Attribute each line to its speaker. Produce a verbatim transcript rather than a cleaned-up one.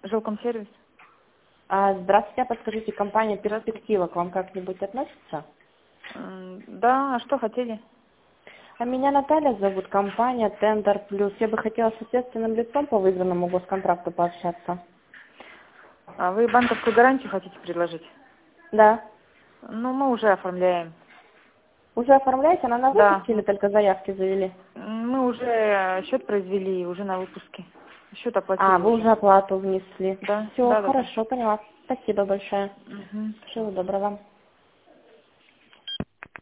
Speaker 1: Жилкомсервис.
Speaker 2: А, здравствуйте, подскажите, компания «Перспектива» к вам как-нибудь относится?
Speaker 1: М, Да, а что хотели?
Speaker 2: А меня Наталья зовут, компания «Тендер Плюс». Я бы хотела с ответственным лицом по выигранному госконтракту пообщаться.
Speaker 1: А вы банковскую гарантию хотите предложить?
Speaker 2: Да.
Speaker 1: Ну, мы уже оформляем.
Speaker 2: Уже оформляете? Она на
Speaker 1: Да,
Speaker 2: выпуске или только заявки завели?
Speaker 1: м, мы уже счет произвели, уже на выпуске. Счет оплатили
Speaker 2: А, вы
Speaker 1: уже.
Speaker 2: уже оплату внесли.
Speaker 1: Да,
Speaker 2: Все,
Speaker 1: да, да, да.
Speaker 2: хорошо, поняла. Спасибо большое.
Speaker 1: Угу,
Speaker 2: Всего доброго.